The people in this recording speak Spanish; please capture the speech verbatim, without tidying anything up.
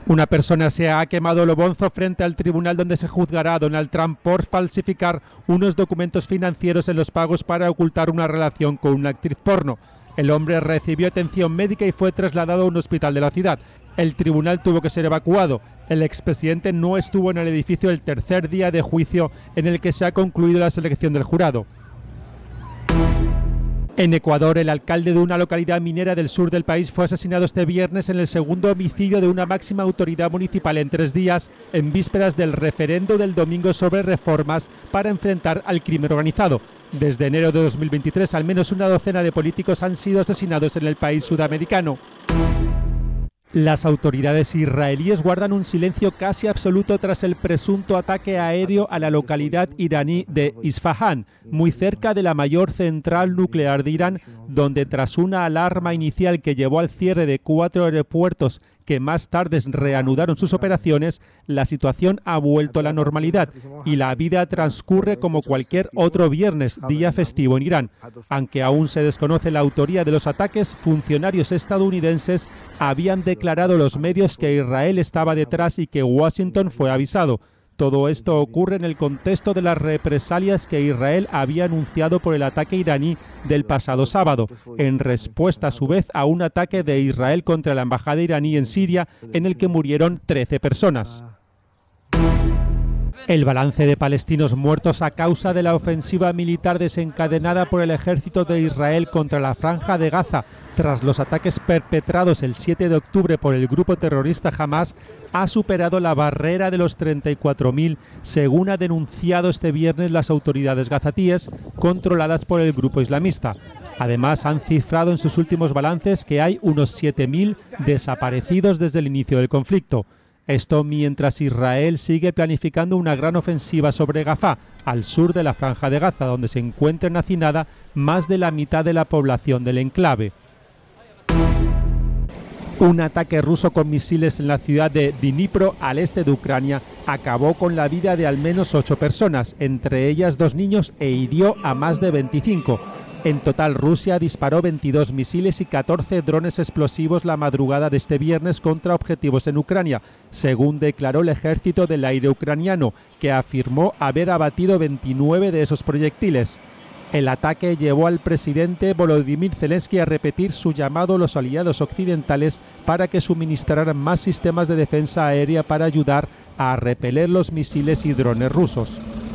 Una persona se ha quemado Lobonzo frente al tribunal donde se juzgará a Donald Trump por falsificar unos documentos financieros en los pagos para ocultar una relación con una actriz porno. El hombre recibió atención médica y fue trasladado a un hospital de la ciudad. El tribunal tuvo que ser evacuado. El expresidente no estuvo en el edificio el tercer día de juicio en el que se ha concluido la selección del jurado. En Ecuador, el alcalde de una localidad minera del sur del país fue asesinado este viernes en el segundo homicidio de una máxima autoridad municipal en tres días, en vísperas del referendo del domingo sobre reformas para enfrentar al crimen organizado. Desde enero de dos mil veintitrés, al menos una docena de políticos han sido asesinados en el país sudamericano. Las autoridades israelíes guardan un silencio casi absoluto tras el presunto ataque aéreo a la localidad iraní de Isfahán, muy cerca de la mayor central nuclear de Irán, donde tras una alarma inicial que llevó al cierre de cuatro aeropuertos que más tarde reanudaron sus operaciones, la situación ha vuelto a la normalidad y la vida transcurre como cualquier otro viernes, día festivo en Irán. Aunque aún se desconoce la autoría de los ataques, funcionarios estadounidenses habían declarado a los medios que Israel estaba detrás y que Washington fue avisado. Todo esto ocurre en el contexto de las represalias que Israel había anunciado por el ataque iraní del pasado sábado, en respuesta a su vez a un ataque de Israel contra la embajada iraní en Siria, en el que murieron trece personas. El balance de palestinos muertos a causa de la ofensiva militar desencadenada por el ejército de Israel contra la Franja de Gaza tras los ataques perpetrados el siete de octubre por el grupo terrorista Hamás ha superado la barrera de los treinta y cuatro mil, según ha denunciado este viernes las autoridades gazatíes controladas por el grupo islamista. Además, han cifrado en sus últimos balances que hay unos siete mil desaparecidos desde el inicio del conflicto. Esto mientras Israel sigue planificando una gran ofensiva sobre Rafah, al sur de la Franja de Gaza, donde se encuentra hacinada más de la mitad de la población del enclave. Un ataque ruso con misiles en la ciudad de Dnipro, al este de Ucrania, acabó con la vida de al menos ocho personas, entre ellas dos niños, e hirió a más de veinticinco. En total, Rusia disparó veintidós misiles y catorce drones explosivos la madrugada de este viernes contra objetivos en Ucrania, según declaró el ejército del aire ucraniano, que afirmó haber abatido veintinueve de esos proyectiles. El ataque llevó al presidente Volodymyr Zelensky a repetir su llamado a los aliados occidentales para que suministraran más sistemas de defensa aérea para ayudar a repeler los misiles y drones rusos.